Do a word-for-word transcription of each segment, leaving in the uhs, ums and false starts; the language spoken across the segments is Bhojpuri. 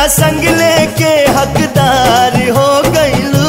संग लेके हकदार हो गईलू।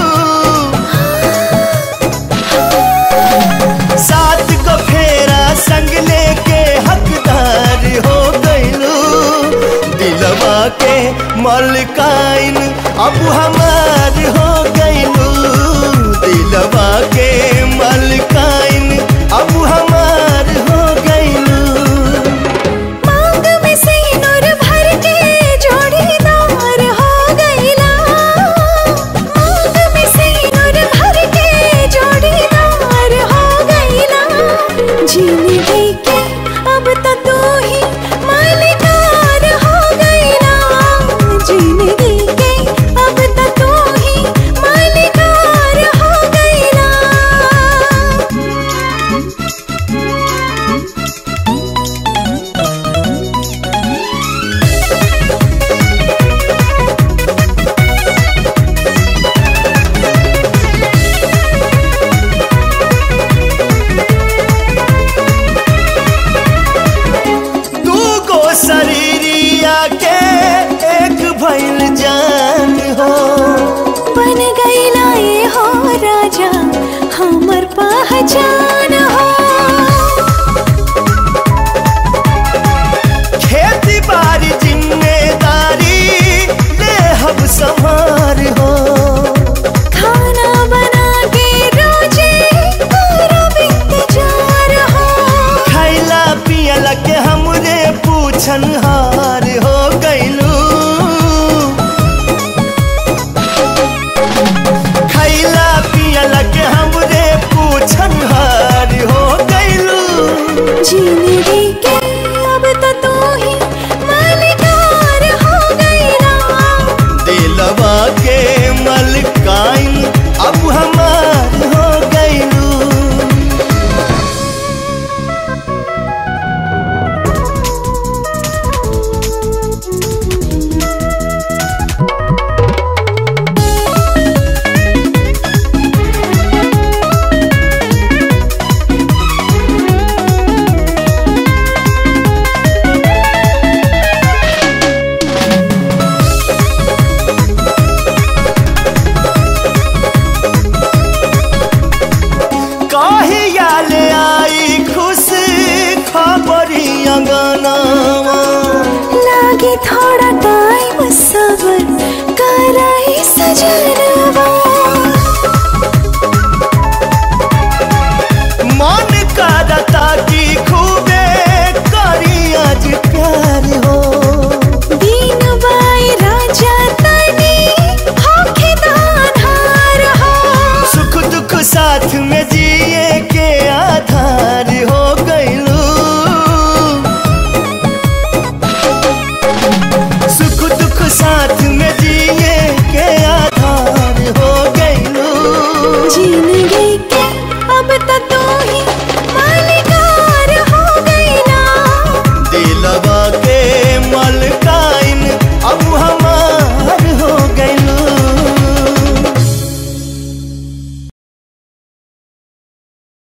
सात को फेरा संग लेके हकदार हो गईलू। दिलवा के मलकाइन अब हमार हो गईलू। दिलवा के मलकाइन अब हमार हो गईलू। मांग में सिंदूर भर के जोड़ीदार हो गईला। मांग में सिंदूर भर के जोड़ीदार हो गईला। जिंदगी के अब तो तू ही मालिकार हो गईला। जिंदगी के अब तो तू ही मालिकार हो गईला। दूगो शरीरिया के एक भइल जान हो। बन गईला ये हो राजा हमर पहचान हो। खेती बाड़ी जिम्मेदारी ले हम संभार हो। खाना बना के रोजे पूरा इंतजार हो। खैला पियला के हमरे पूछन हार हो गईलू। खैला पियला के हमरे पूछन हार हो गईलू। जिंदगी के अब तो तू ही मालिकार हो गईला। दिलवा के मलकाइन अब हमार हो गईलू। कहिया ले आई खुश खबरी अंगनावा।